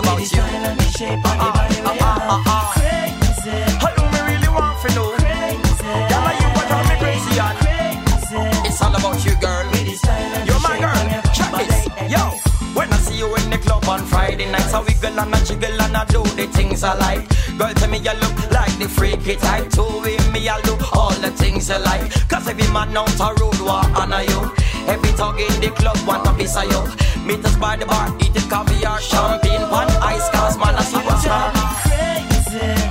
about you. How do me really want to know? Girl, you what drive me crazy on? It's all about you, girl. You're my girl. Check it, yo. When I see you in the club on Friday nights, I wiggle and I jiggle and I do the things I like. Girl, tell me you look like the freaky type. Two with me, I'll do all the things you like. Cause every man out a road war honor you. Every thug in the club want a piece of you. Meet us by the bar, eating caviar, champagne, pan, ice, cause man a superstar.